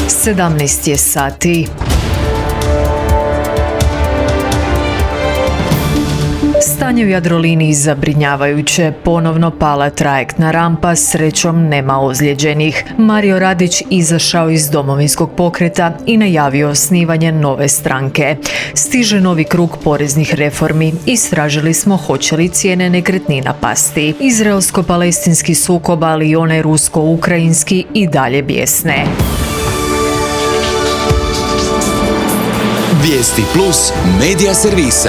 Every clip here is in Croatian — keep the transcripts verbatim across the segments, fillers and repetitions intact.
sedamnaest je sati. Stanje u Jadroliniji zabrinjavajuće. Ponovno pala trajektna rampa, srećom nema ozlijeđenih. Mario Radić izašao iz Domovinskog pokreta i najavio osnivanje nove stranke. Stiže novi krug poreznih reformi. Istražili smo hoće li cijene nekretnina pasti. Izraelsko-palestinski sukob, ali i onaj rusko-ukrajinski i dalje bijesne. Vijesti plus medija servisa.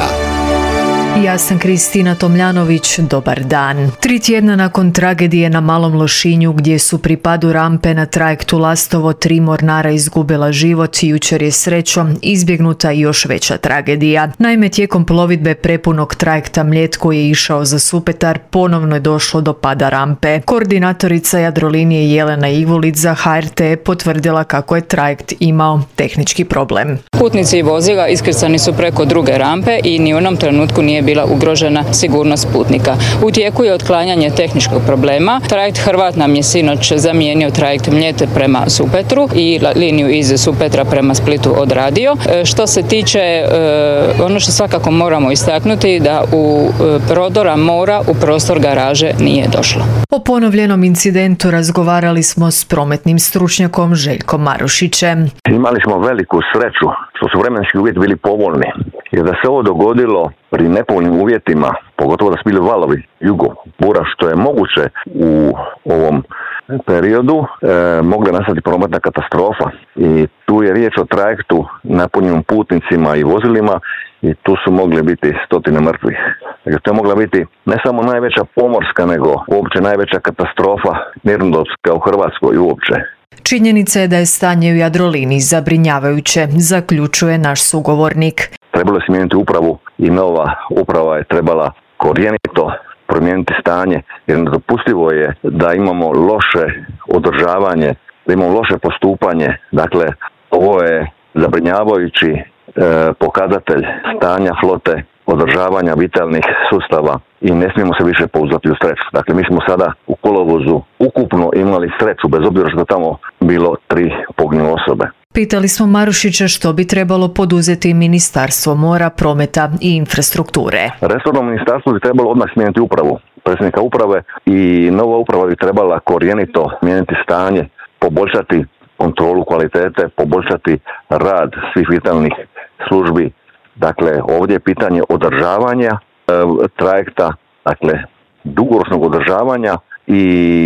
Ja sam Kristina Tomljanović, dobar dan. Tri tjedna nakon tragedije na Malom Lošinju, gdje su pri padu rampe na trajektu Lastovo tri mornara izgubila život, jučer je srećom izbjegnuta i još veća tragedija. Naime, tijekom plovidbe prepunog trajekta Mljet koji je išao za Supetar, ponovno je došlo do pada rampe. Koordinatorica Jadrolinije Jelena Ivulić za H R T potvrdila kako je trajekt imao tehnički problem. Putnici i vozila iskrcani su preko druge rampe i ni u onom trenutku nije bila ugrožena sigurnost putnika. U tijeku je otklanjanje tehničkog problema. Trajekt Hrvat nam je sinoć zamijenio trajekt Mljet prema Supetru i liniju iz Supetra prema Splitu odradio. Što se tiče, ono što svakako moramo istaknuti, da u prodora mora u prostor garaže nije došlo. O ponovljenom incidentu razgovarali smo s prometnim stručnjakom Željkom Marušićem. Imali smo veliku sreću što su vremenski uvjeti bili povoljni. Jer da se ovo dogodilo pri nepovoljnim uvjetima, pogotovo da su bili valovi jugo, bura, što je moguće u ovom periodu, e, mogla nastati prometna katastrofa. I tu je riječ o trajektu napunjenom putnicima i vozilima i tu su mogli biti stotine mrtvih. Dakle, to je mogla biti ne samo najveća pomorska, nego uopće najveća katastrofa mirnodopska u Hrvatskoj uopće. Činjenica je da je stanje u Jadroliniji zabrinjavajuće, zaključuje naš sugovornik. Trebalo je smijeniti upravu i nova uprava je trebala korijenito promijeniti stanje, jer nedopustivo je da imamo loše održavanje, da imamo loše postupanje. Dakle, ovo je zabrinjavajući e, pokazatelj stanja flote, održavanja vitalnih sustava i ne smijemo se više pouzdati u sreću. Dakle, mi smo sada u kolovozu ukupno imali sreću, bez obzira što tamo bilo tri poginule osobe. Pitali smo Marušića što bi trebalo poduzeti Ministarstvo mora, prometa i infrastrukture. Resorno ministarstvo bi trebalo odmah smijeniti upravu, predsjednika uprave, i nova uprava bi trebala korijenito mijenjati stanje, poboljšati kontrolu kvalitete, poboljšati rad svih vitalnih službi. Dakle, ovdje je pitanje održavanja e, trajekta, dakle, dugoročnog održavanja i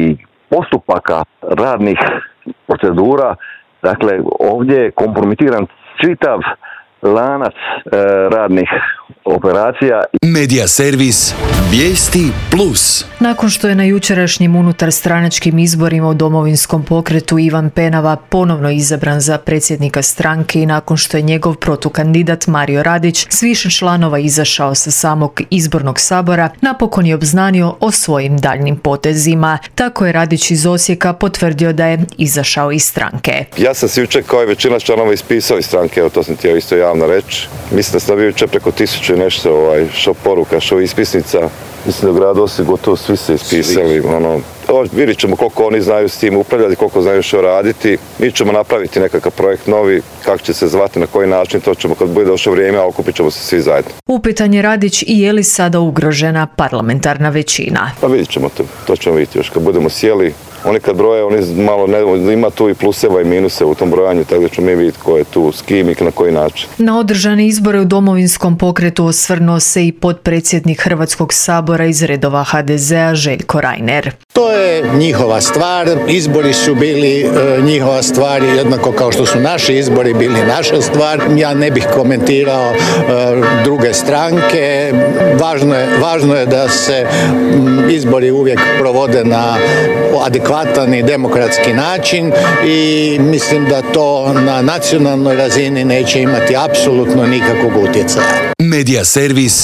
postupaka radnih procedura. Dakle, ovdje je kompromitiran čitav lanac e, radnih operacija. Medija servis Vijesti plus. Nakon što je na jučerašnjim unutarstranačkim izborima u Domovinskom pokretu Ivan Penava ponovno izabran za predsjednika stranke i nakon što je njegov protukandidat Mario Radić s više članova izašao sa samog izbornog sabora, napokon je obznanio o svojim daljnim potezima. Tako je Radić iz Osijeka potvrdio da je izašao iz stranke. Ja sam se jučer kao i većina članova ispisao iz stranke, evo to sam htio isto javno reći. Mislim da sam bio jučer preko tisuće nešto ovaj, što poruka, što ispisnica. Mislim da u gradu Osijek gotovo svi se ispisali. Ono, vidjet ćemo koliko oni znaju s tim upravljati, koliko znaju što raditi. Mi ćemo napraviti nekakav projekt novi, kako će se zvati, na koji način, to ćemo kad bude došlo vrijeme, a okupit ćemo se svi zajedno. Upitan je Radić i je li sada ugrožena parlamentarna većina. Pa vidjet ćemo to, to ćemo vidjeti još kad budemo sjeli. Oni kad broje, oni malo ne, ima tu i pluseva i minuse u tom brojanju, tako da ćemo mi vidjeti ko je tu, s kim i na koji način. Na održane izbore u Domovinskom pokretu osvrnuo se i potpredsjednik Hrvatskog sabora iz redova H D Z A Željko Reiner. To je njihova stvar, izbori su bili e, njihova stvar, jednako kao što su naši izbori bili naša stvar. Ja ne bih komentirao e, druge stranke. Važno je, važno je da se m, izbori uvijek provode na adekvatan i demokratski način i mislim da to na nacionalnoj razini neće imati apsolutno nikakvog utjecaja. Medija servis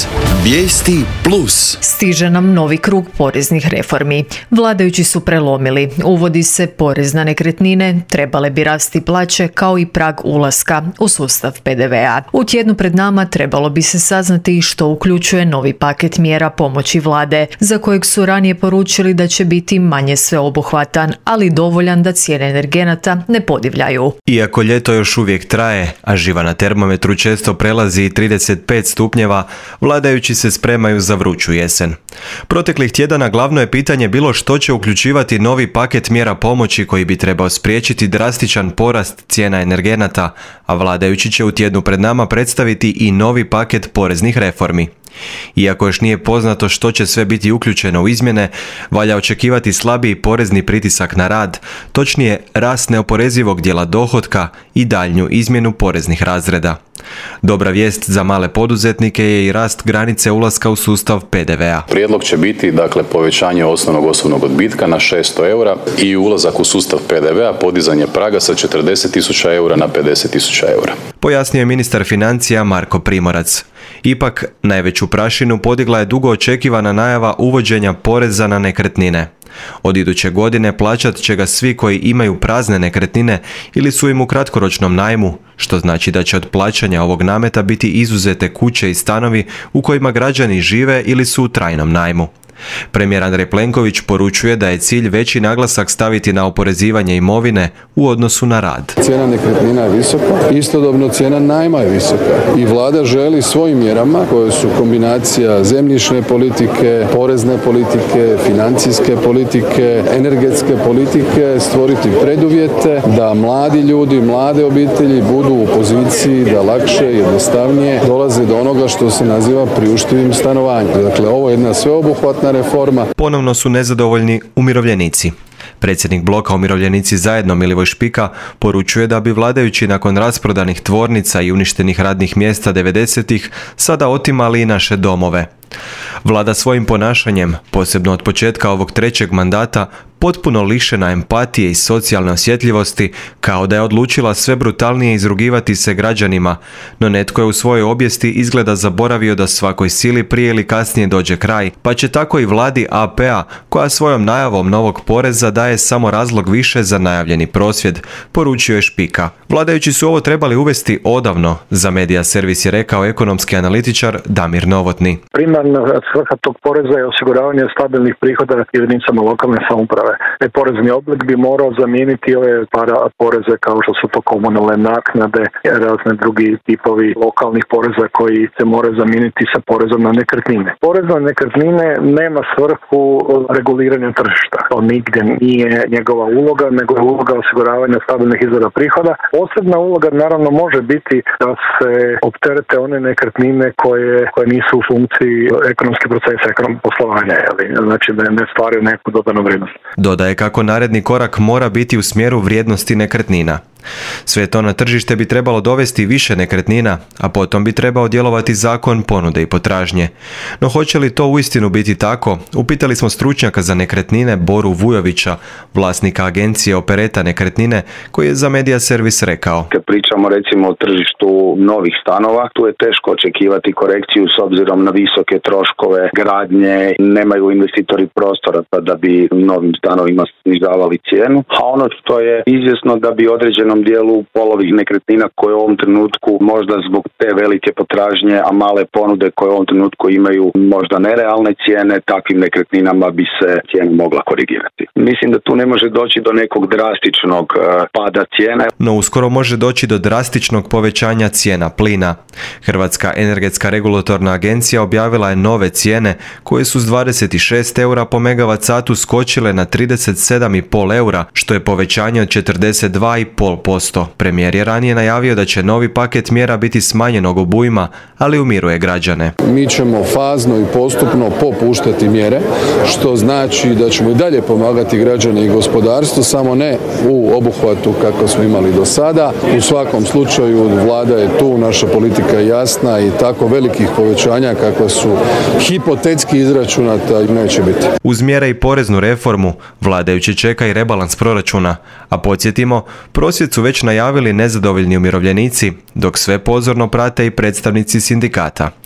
Vijesti plus. Stiže nam novi krug poreznih reformi. Vladajući su prelomili. Uvodi se porez na nekretnine, trebale bi rasti plaće kao i prag ulaska u sustav pe de ve a. U tjednu pred nama trebalo bi se saznati što uključuje novi paket mjera pomoći vlade, za kojeg su ranije poručili da će biti manje sveobuhvatan, ali dovoljan da cijene energenata ne podivljaju. Iako ljeto još uvijek traje, a živa na termometru često prelazi i trideset pet stupnjeva, vladajući se spremaju za vruću jesen. Proteklih tjedana glavno je pitanje bilo što će uključivati novi paket mjera pomoći koji bi trebao spriječiti drastičan porast cijena energenata, a vladajući će u tjednu pred nama predstaviti i novi paket poreznih reformi. Iako još nije poznato što će sve biti uključeno u izmjene, valja očekivati slabiji porezni pritisak na rad, točnije rast neoporezivog dijela dohotka i daljnju izmjenu poreznih razreda. Dobra vijest za male poduzetnike je i rast granice ulaska u sustav pe de ve a. Prijedlog će biti dakle povećanje osnovnog osobnog odbitka na šesto eura i ulazak u sustav pe de ve a, podizanje praga sa četrdeset tisuća eura na pedeset tisuća eura. Pojasnio je ministar financija Marko Primorac. Ipak, najveću prašinu podigla je dugo očekivana najava uvođenja poreza na nekretnine. Od iduće godine plaćat će ga svi koji imaju prazne nekretnine ili su im u kratkoročnom najmu, što znači da će od plaćanja ovog nameta biti izuzete kuće i stanovi u kojima građani žive ili su u trajnom najmu. Premijer Andrej Plenković poručuje da je cilj veći naglasak staviti na oporezivanje imovine u odnosu na rad. Cijena nekretnina je visoka, istodobno cijena najma je visoka i vlada želi svojim mjerama, koje su kombinacija zemljišne politike, porezne politike, financijske politike, energetske politike, stvoriti preduvjete da mladi ljudi, mlade obitelji budu u poziciji da lakše i jednostavnije dolaze do onoga što se naziva priuštivim stanovanjem. Dakle, ovo je jedna sveobuhvatna reforma. Ponovno su nezadovoljni umirovljenici. Predsjednik bloka Umirovljenici zajedno Milivoj Špika poručuje da bi vladajući nakon rasprodanih tvornica i uništenih radnih mjesta devedesetih sada otimali i naše domove. Vlada svojim ponašanjem, posebno od početka ovog trećeg mandata, potpuno lišena empatije i socijalne osjetljivosti, kao da je odlučila sve brutalnije izrugivati se građanima, no netko je u svojoj obijesti izgleda zaboravio da svakoj sili prije ili kasnije dođe kraj, pa će tako i vladi a pe a, koja svojom najavom novog poreza daje samo razlog više za najavljeni prosvjed, poručio je Špika. Vladajući su ovo trebali uvesti odavno, za Medija servis je rekao ekonomski analitičar Damir Novotni. Primarna svrha tog poreza je osiguravanje stabilnih prihoda jedinicama lokalne samouprave. E, porezni oblik bi morao zamijeniti ove para poreze kao što su to komunalne naknade, razne drugi tipovi lokalnih poreza koji se moraju zamijeniti sa porezom na nekretnine. Porez na nekretnine nema svrhu reguliranja tržišta. To nigdje nije njegova uloga, nego je uloga osiguravanja stabilnih izvora prihoda. Posebna uloga naravno može biti da se opterete one nekretnine koje, koje nisu u funkciji ekonomskih procesa, ekonomskog poslovanja, jeli? Znači da ne stvaraju neku dodanu vrijednost. Dodaje kako naredni korak mora biti u smjeru vrijednosti nekretnina. Sve to na tržište bi trebalo dovesti više nekretnina, a potom bi trebao djelovati zakon ponude i potražnje. No hoće li to uistinu biti tako? Upitali smo stručnjaka za nekretnine Boru Vujovića, vlasnika agencije Opereta nekretnine, koji je za Medija servis rekao. Kad pričamo recimo o tržištu novih stanova, tu je teško očekivati korekciju s obzirom na visoke troškove gradnje, nemaju investitori prostora pa da bi novim stanovima snižavali cijenu, a ono što je izvjesno da bi određeno dijelu polovih nekretnina koje u ovom trenutku možda zbog te velike potražnje, a male ponude koje u ovom trenutku imaju možda nerealne cijene, takvim nekretninama bi se cijena mogla korigirati. Mislim da tu ne može doći do nekog drastičnog uh, pada cijene. No uskoro može doći do drastičnog povećanja cijena plina. Hrvatska energetska regulatorna agencija objavila je nove cijene koje su s dvadeset šest eura po megavat satu skočile na trideset sedam zarez pet eura, što je povećanje od četrdeset dva zarez pet posto. Premijer je ranije najavio da će novi paket mjera biti smanjenog obujma, ali umiruje građane. Mi ćemo fazno i postupno popuštati mjere, što znači da ćemo i dalje pomagati građane i gospodarstvu, samo ne u obuhvatu kako smo imali do sada. U svakom slučaju vlada je tu, naša politika je jasna i tako velikih povećanja kakva su hipotetski izračunata neće biti. Uz mjere i poreznu reformu, vladajući čeka i rebalans proračuna, a podsjetimo, prosvjed su već najavili nezadovoljni umirovljenici, dok sve pozorno prate i predstavnici sindikata.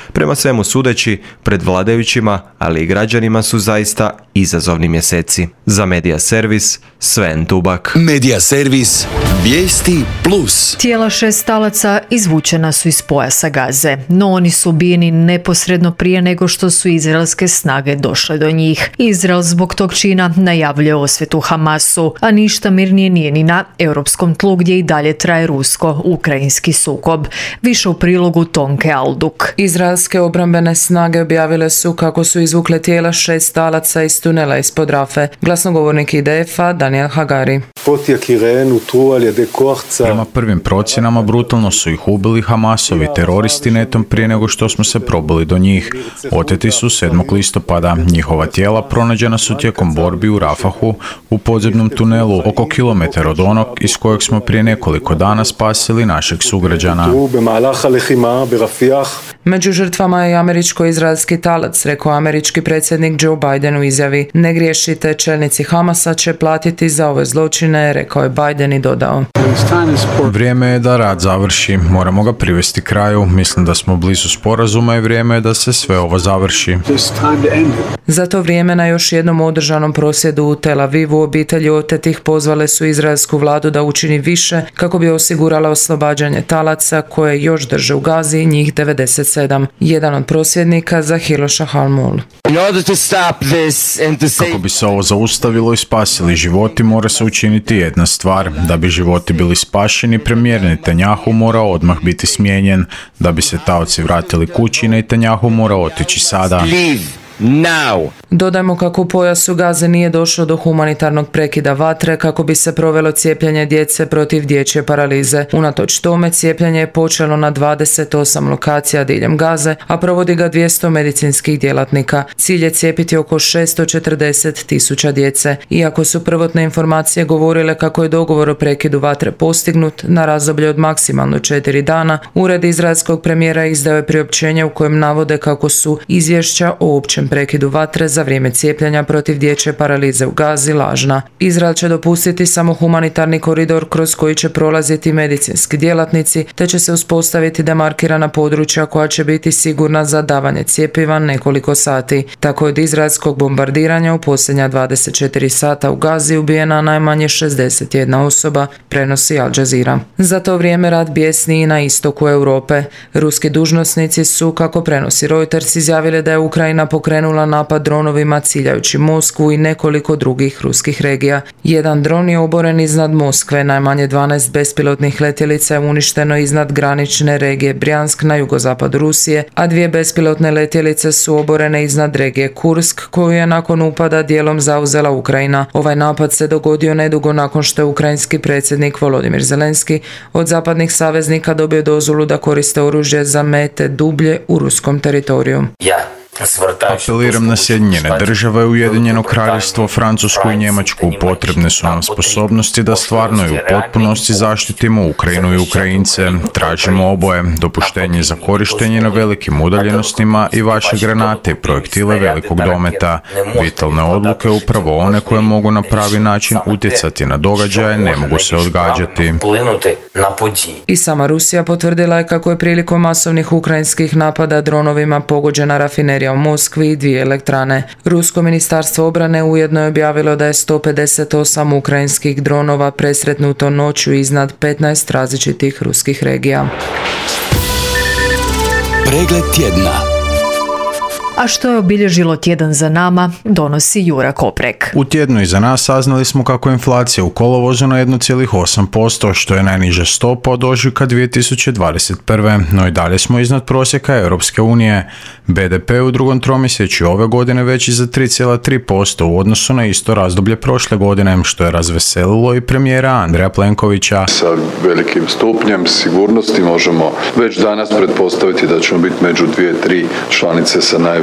Prema svemu sudeći, pred vladajućima, ali i građanima su zaista izazovni mjeseci. Za Medija Servis, Sven Tubak. Medija Servis, vijesti plus. Tijela šest talaca izvučena su iz pojasa Gaze, no oni su ubijeni neposredno prije nego što su izraelske snage došle do njih. Izrael zbog tog čina najavljuje osvetu Hamasu, a ništa mirnije nije ni na europskom tlu gdje i dalje traje rusko-ukrajinski sukob. Više u prilogu Tonke Alduk. Izraelske obrambene snage objavile su kako su izvukle tijela šest talaca iz tunela ispod Rafe. Glasnogovornik I D F-a Daniel Hagari. Prema prvim procjenama brutalno su ih ubili Hamasovi teroristi netom prije nego što smo se probili do njih. Oteti su sedmog listopada. Njihova tijela pronađena su tijekom borbi u Rafahu u podzemnom tunelu oko kilometar od onog iz kojeg smo prije nekoliko dana spasili našeg sugrađana. Među žrtvama je američko-izraelski talac, rekao američki predsjednik Joe Biden u izjavi. Ne griješite, čelnici Hamasa će platiti za ove zločine, rekao je Biden i dodao. Vrijeme je da rat završi, moramo ga privesti kraju, mislim da smo blizu sporazuma i vrijeme je da se sve ovo završi. Za to vrijeme na još jednom održanom prosvjedu u Tel Avivu obitelji otetih pozvale su izraelsku vladu da učini više kako bi osigurala oslobađanje talaca koje još drže u Gazi, njih devedeset sedam. Jedan od prosvjednika Zahilo Šahalmul. Kako bi se ovo zaustavilo i spasili životi, mora se učiniti jedna stvar. Da bi životi bili spašeni, premijer Netanjahu mora odmah biti smijenjen. Da bi se taoci vratili kući, Netanjahu mora otići sada. Now. Dodajmo kako u pojasu Gaze nije došlo do humanitarnog prekida vatre kako bi se provelo cijepljenje djece protiv dječje paralize. Unatoč tome cijepljenje je počelo na dvadeset osam lokacija diljem Gaze, a provodi ga dvjesto medicinskih djelatnika. Cilj je cijepiti oko šesto četrdeset tisuća djece. Iako su prvotne informacije govorile kako je dogovor o prekidu vatre postignut na razdoblje od maksimalno četiri dana, ured izraelskog premijera izdao je priopćenje u kojem navode kako su izvješća o općem prekidu vatre za vrijeme cijepljenja protiv dječje paralize u Gazi lažna. Izrael će dopustiti samo humanitarni koridor kroz koji će prolaziti medicinski djelatnici, te će se uspostaviti demarkirana područja koja će biti sigurna za davanje cjepiva nekoliko sati. Tako je od izraelskog bombardiranja u posljednja dvadeset četiri sata u Gazi ubijena najmanje šezdeset jedna osoba, prenosi Al Jazeera. Za to vrijeme rat bijesni i na istoku Europe. Ruski dužnosnici su, kako prenosi Reuters, izjavili da je Ukrajina pokrenula napad dronovima ciljajući Moskvu i nekoliko drugih ruskih regija. Jedan dron je oboren iznad Moskve, najmanje dvanaest bespilotnih letjelica je uništeno iznad granične regije Brjansk na jugozapadu Rusije, a dvije bespilotne letjelice su oborene iznad regije Kursk, koju je nakon upada dijelom zauzela Ukrajina. Ovaj napad se dogodio nedugo nakon što je ukrajinski predsjednik Volodimir Zelenski od zapadnih saveznika dobio dozvolu da koriste oružje za mete dublje u ruskom teritoriju. Ja. Apeliram na Sjedinjene države, Ujedinjeno kraljevstvo, Francusku i Njemačku. Potrebne su nam sposobnosti da stvarno i u potpunosti zaštitimo Ukrajinu i Ukrajince. Tražimo oboje, dopuštenje za korištenje na velikim udaljenostima i vaše granate i projektile velikog dometa. Vitalne odluke, upravo one koje mogu na pravi način utjecati na događaje, ne mogu se odgađati. I sama Rusija potvrdila je kako je prilikom masovnih ukrajinskih napada dronovima pogođena rafinerija u Moskvi i dvije elektrane. Rusko ministarstvo obrane ujedno je objavilo da je sto pedeset osam ukrajinskih dronova presretnuto noću iznad petnaest različitih ruskih regija. Pregled tjedna. A što je obilježilo tjedan za nama, donosi Jura Koprek. U tjednu iza nas saznali smo kako je inflacija u kolovozu na jedan zarez osam posto, što je najniža stopa od ožujka dvije tisuće dvadeset prve. No i dalje smo iznad prosjeka Europske unije. B D P u drugom tromjesečju ove godine veći za tri zarez tri posto u odnosu na isto razdoblje prošle godine, što je razveselilo i premijera Andreja Plenkovića. Sa velikim stupnjem sigurnosti možemo već danas pretpostaviti da ćemo biti među dvije, tri članice sa najvećim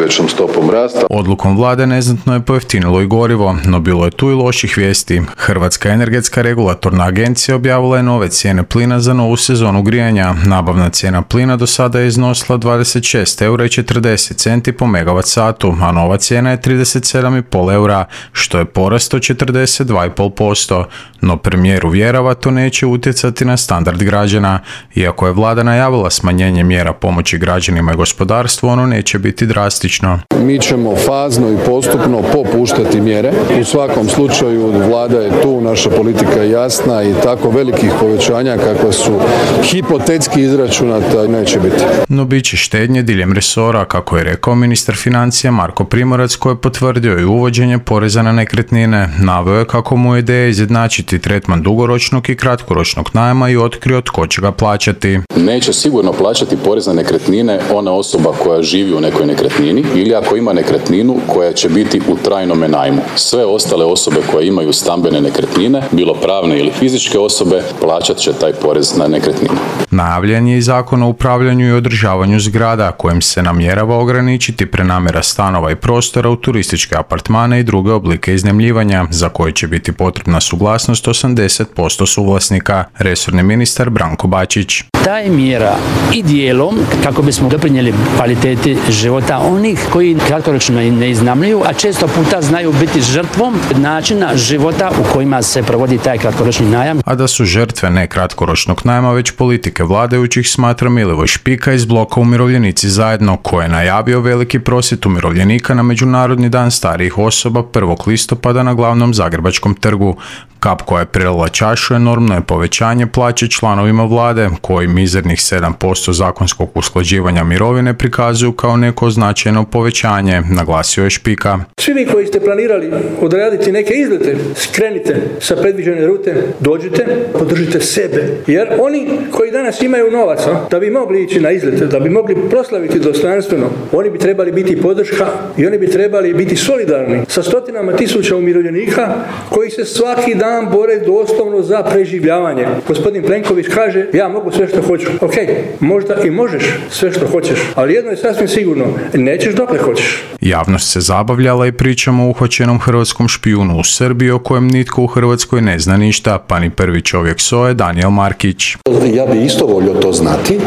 najvećom stopom rasta. Odlukom vlade neznatno je pojeftinilo i gorivo, no bilo je tu i loših vijesti. Hrvatska energetska regulatorna agencija objavila je nove cijene plina za novu sezonu grijanja. Nabavna cijena plina do sada je iznosila dvadeset šest eura i četrdeset centi po megavat satu, a nova cijena je trideset sedam zarez pet eura, što je porast od četrdeset dva zarez pet posto. No premijer uvjerava to neće utjecati na standard građana. Iako je vlada najavila smanjenje mjera pomoći građanima i gospodarstvu, ono neće biti drastično. Mi ćemo fazno i postupno popuštati mjere. U svakom slučaju vlada je tu, naša politika je jasna i tako velikih povećanja kakva su hipotetski izračunata neće biti. No bit će štednje diljem resora, kako je rekao ministar financija Marko Primorac, koji je potvrdio i uvođenje poreza na nekretnine. Naveo je kako mu je ideja izjednačiti tretman dugoročnog i kratkoročnog najma i otkrio tko će ga plaćati. Neće sigurno plaćati porez na nekretnine ona osoba koja živi u nekoj nekretnini ili ako ima nekretninu koja će biti u trajnome najmu. Sve ostale osobe koje imaju stambene nekretnine, bilo pravne ili fizičke osobe, plaćat će taj porez na nekretninu. Najavljen je i zakon o upravljanju i održavanju zgrada, kojim se namjerava ograničiti prenamjera stanova i prostora u turističke apartmane i druge oblike iznajmljivanja, za koje će biti potrebna suglasnost osamdeset posto suvlasnika. Resorni ministar Branko Bačić. Ta je mjera i dijelom kako bismo doprinijeli kvaliteti života onih koji kratkoročno ne iznajmljuju, a često puta znaju biti žrtvom načina života u kojima se provodi taj kratkoročni najam. A da su žrtve ne kratkoročnog najma, već politike vladajućih, smatra Milivoj Špika iz bloka Umirovljenici zajedno, koji je najavio veliki prosvjed umirovljenika na Međunarodni dan starijih osoba prvog listopada na glavnom Zagrebačkom trgu. Kap koja je prelila čašu enormno je povećanje plaće članovima vlade, koji mizernih sedam posto zakonskog usklađivanja mirovine prikazuju kao neko značajno povećanje, naglasio je Špika. Svi vi koji ste planirali odraditi neke izlete, skrenite sa predviđene rute, dođite, podržite sebe. Jer oni koji danas imaju novaca da bi mogli ići na izlete, da bi mogli proslaviti dostojanstveno, oni bi trebali biti podrška i oni bi trebali biti solidarni sa stotinama tisuća umirovljenika koji se svaki dan bore doslovno za preživljavanje. Gospodin Plenković kaže, ja mogu sve što hoću. Ok, možda i možeš sve što hoćeš, ali jedno je sasvim sigurno, nećeš dokle hoćeš. Javnost se zabavljala i pričamo o uhvaćenom hrvatskom špijunu u Srbiji, o kojem nitko u Hrvatskoj ne zna ništa, pa ni prvi čovjek S O E Danijel Markić. Ja bi isto volio to znati,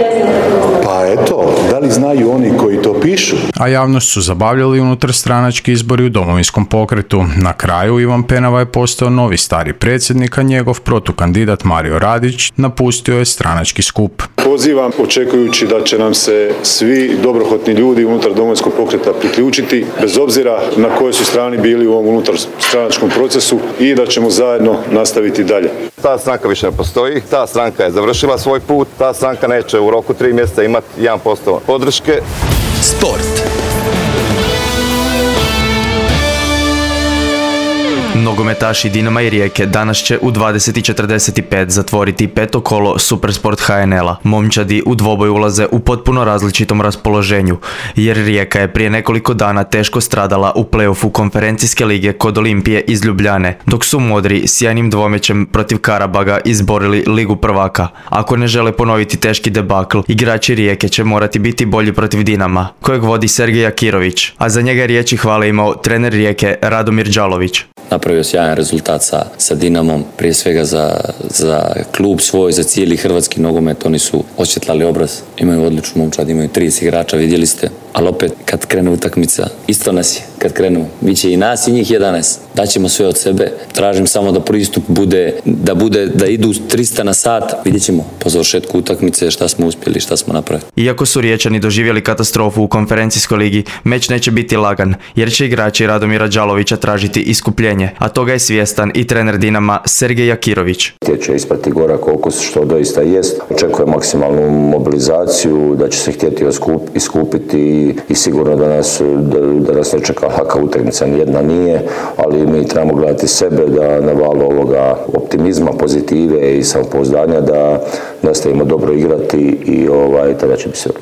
pa eto, da li znaju oni koji to pišu? A javnost su zabavljali unutar stranački izbori u Domovinskom pokretu. Na kraju Ivan Penava je postao novi stari predsjednik, a njegov protukandidat Mario Radić napustio je stranački skup. Pozivam, očekujući da će nam se svi dobrohotni ljudi unutar Domovinskog pokreta priključiti, bez obzira na kojoj su strani bili u ovom unutar stranačkom procesu, i da ćemo zajedno nastaviti dalje. Ta stranka više ne postoji, ta stranka je završila svoj put, ta stranka neće u roku tri mjeseca imati jedan posto podrške. Sport. Nogometaši Dinama i Rijeke danas će u dvadeset i četrdeset pet zatvoriti peto kolo Supersport H N L-a. Momčadi u dvoboj ulaze u potpuno različitom raspoloženju, jer Rijeka je prije nekoliko dana teško stradala u play-offu konferencijske lige kod Olimpije iz Ljubljane, dok su modri sjajnim dvomećem protiv Karabaga izborili Ligu prvaka. Ako ne žele ponoviti teški debakl, igrači Rijeke će morati biti bolji protiv Dinama, kojeg vodi Sergej Jakirović, a za njega riječi hvale imao trener Rijeke Radomir Đalović. Napravio sjajan rezultat sa, sa Dinamom, prije svega za, za klub svoj, za cijeli hrvatski nogomet. Oni su osvjetlali obraz, imaju odličnu momčad, imaju trideset igrača, vidjeli ste, ali opet kad krene utakmica, isto nas je, kad krenu, bit će i nas i njih jedanaest. Daćemo sve od sebe, tražim samo da pristup bude, da bude, da idu trista na sat, vidjet ćemo po završetku utakmice šta smo uspjeli, šta smo napravili. Iako su Riječani doživjeli katastrofu u konferencijskoj ligi, meč neće biti lagan, jer će igrači Radomira Đalovića tražiti iskupljenje, a toga je svjestan i trener Dinama Sergej Jakirović. Će ispati gora koliko što doista jest. Očekuje maksimalnu mobilizaciju, da će se htjeti iskupiti i sigurno da nas, da, da nas ne čeka laka utakmica, nijedna nije, ali mi trebamo gledati sebe, da na valu ovoga optimizma, pozitive i samopouzdanja da nastavimo dobro igrati i ovaj, tada će biti sve u redu.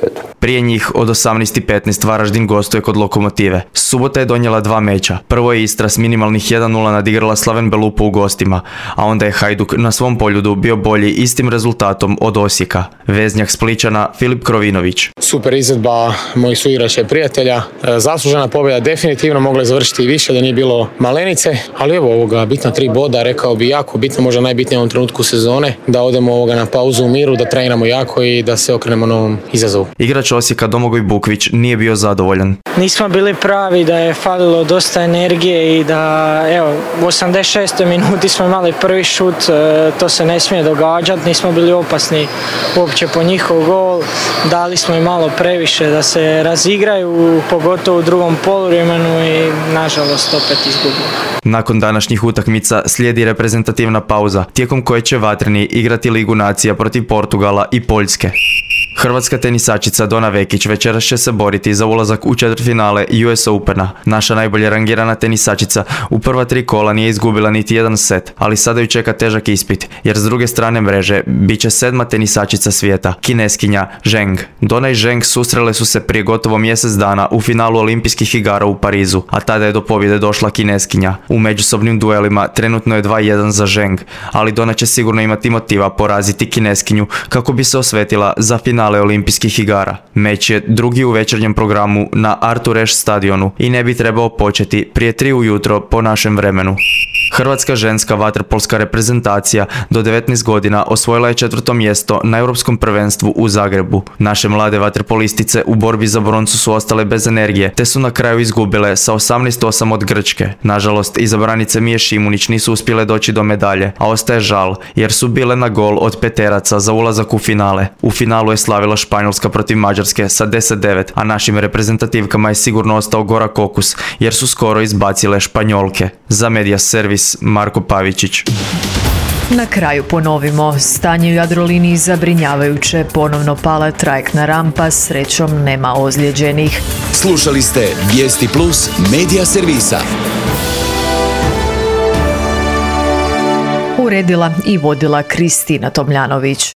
Prije njih od osamnaest i petnaest Varaždin gostuje kod Lokomotive. Subota je donijela dva meča. Prvo je Istra s minimalnih jedan nula nadigrala Slaven Belupo u gostima, a onda je Hajduk na svom poljudu bio bolji istim rezultatom od Osijeka. Veznjak Spličana Filip Krovinović. Super izvedba mojih suigrača i prijatelja. Zaslužena pobjeda, definitivno mogla je završiti i više da nije bilo Malenice, ali evo ovoga bitna tri boda, rekao bi jako bitno, možda najbitnije u ovom trenutku sezone, da odemo ovoga na pauzu u miru, da treniramo jako i da se okrenemo novom izazovu. Igrač Osijeka Domagoj Bukvić nije bio zadovoljan. Nismo bili pravi, da je falilo dosta energije i da evo u osamdeset šestoj minuti smo imali prvi šut, to se ne smije događati, nismo bili opasni uopće po njihov gol, dali smo im malo previše da se razigraju, pogotovo u drugom poluvremenu i nažalost opet izgubili. Nakon današnjih utakmica slijedi reprezentativna pauza, tijekom koje će vatreni igrati Ligu nacija protiv Portugala i Poljske. Hrvatska tenisačica Dona Vekić večeras će se boriti za ulazak u četvrtfinale U S Opena. Naša najbolje rangirana tenisačica u prva tri kola nije izgubila niti jedan set, ali sada ju čeka težak ispit, jer s druge strane mreže bit će sedma tenisačica svijeta, Kineskinja Zheng. Dona i Zheng susrele su se prije gotovo mjesec dana u finalu olimpijskih igara u Parizu, a tada je do pobjede došla Kineskinja. U međusobnim duelima trenutno je dva jedan za Zheng, ali Dona će sigurno imati motiva poraziti Kineskinju kako bi se osvetila za finale olimpijskih igara. Meč je drugi u večernjem programu na Arthur Ashe stadionu i ne bi trebao početi prije tri ujutro po našem vremenu. Hrvatska ženska vaterpolska reprezentacija do devetnaest godina osvojila je četvrto mjesto na Europskom prvenstvu u Zagrebu. Naše mlade vaterpolistice u borbi za broncu su ostale bez energije, te su na kraju izgubile sa osamnaest osam od Grčke. Nažalost, izabranice Mije Šimunić nisu uspjele doći do medalje, a ostaje žal jer su bile na gol od peteraca za ulazak u finale. U finalu je slavila Španjolska protiv Mađarske sa deset devet, a našim reprezentativkama je sigurno ostao gorak okus jer su skoro izbacile Španjolke. Za Media Servis Marko Pavičić. Na kraju ponovimo, stanje u Jadroliniji zabrinjavajuće, ponovno pala trajektna rampa, srećom nema ozlijeđenih. Slušali ste Vijesti Plus Media Servisa. Uredila i vodila Kristina Tomljanović.